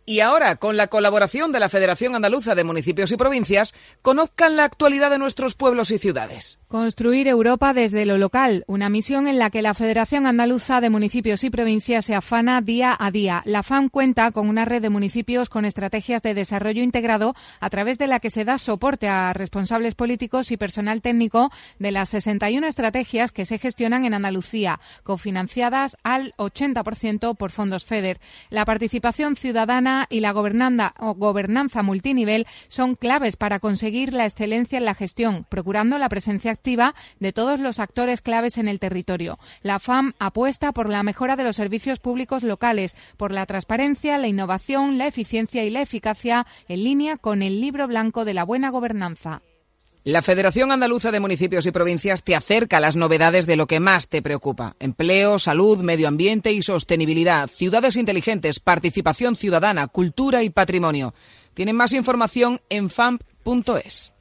Y ahora, con la colaboración de la Federación Andaluza de Municipios y Provincias, conozcan la actualidad de nuestros pueblos y ciudades. Construir Europa desde lo local, una misión en la que la Federación Andaluza de Municipios y Provincias se afana día a día. La FAM cuenta con una red de municipios con estrategias de desarrollo integrado a través de la que se da soporte a responsables políticos y personal técnico de las 61 estrategias que se gestionan en Andalucía, cofinanciadas al 80% por fondos FEDER. La participación ciudadana y la gobernanza multinivel son claves para conseguir la excelencia en la gestión, procurando la presencia activa de todos los actores claves en el territorio. La FAM apuesta por la mejora de los servicios públicos locales, por la transparencia, la innovación, la eficiencia y la eficacia, en línea con el Libro Blanco de la Buena Gobernanza. La Federación Andaluza de Municipios y Provincias te acerca a las novedades de lo que más te preocupa. Empleo, salud, medio ambiente y sostenibilidad, ciudades inteligentes, participación ciudadana, cultura y patrimonio. Tienen más información en famp.es.